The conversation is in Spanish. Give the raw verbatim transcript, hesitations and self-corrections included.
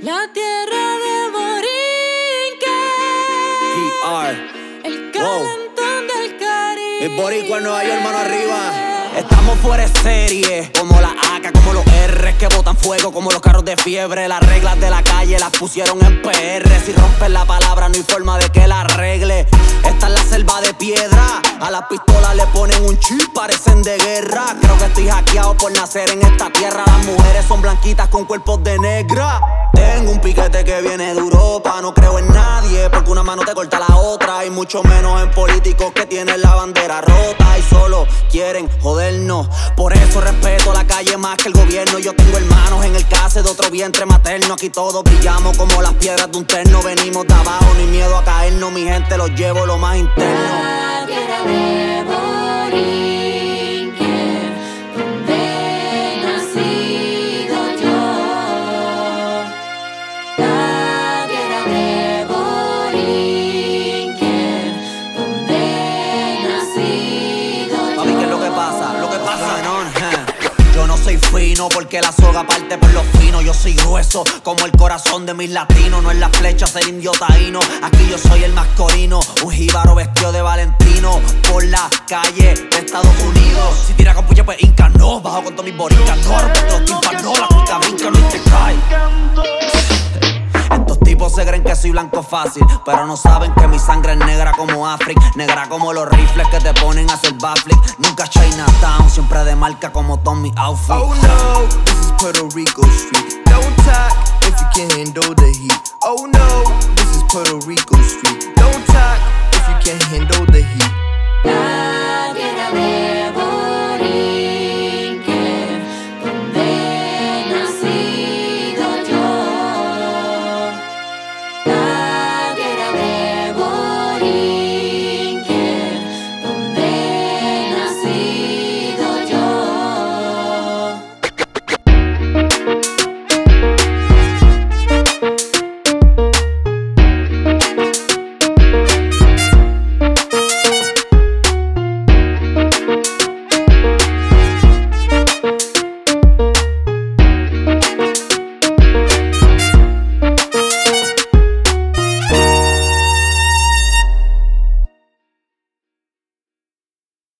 La tierra de Borinquen, P R. el calentón wow. del Caribe. El boricua en Nueva York, mano arriba. Estamos fuera de serie, como la A K, como los R que botan fuego, como los carros de fiebre. Las reglas de la calle las pusieron en P R. Si rompen la palabra no hay forma de que la arregle. Esta es la selva de piedra, a las pistolas le ponen un chip, parecen de guerra. Creo que estoy hackeado por nacer en esta tierra. Las mujeres son blanquitas con cuerpos de negra. Tengo un piquete que viene de Europa. No creo en nadie porque una mano te corta la otra. Y mucho menos en políticos que tienen la bandera rota y solo quieren jodernos. Por eso respeto la calle más que el gobierno. Yo tengo hermanos en el case de otro vientre materno. Aquí todos brillamos como las piedras de un terno. Venimos de abajo, ni miedo a caernos. Mi gente los llevo lo más interno. La tierra de Borinquen, donde he nacido yo. La tierra de Borinquen, donde he nacido yo. Papi, ¿qué es lo que pasa? Lo que pasa, no, yo no soy fino porque la soga parte por los finos. Yo soy grueso como el corazón de mis latinos. No es la flecha ser indio taíno. Aquí yo soy el mascorino, un jíbaro vestido de Valentino. Por la calle de Estados Unidos. Si tira con puya pues inca no. Bajo con todos mis boricas no. Respeto los tímpanos no. La cuica brinca no y te cae. Estos tipos se creen que soy blanco fácil, pero no saben que mi sangre es negra como África. Negra como los rifles que te ponen a hacer backflip. Nunca Chinatown, siempre de marca como Tommy outfit. Oh no, this is Puerto Rico Street. Don't talk if you can't handle the heat. Oh no, this is Puerto Rico Street. Don't talk if you can't handle the heat. La tierra de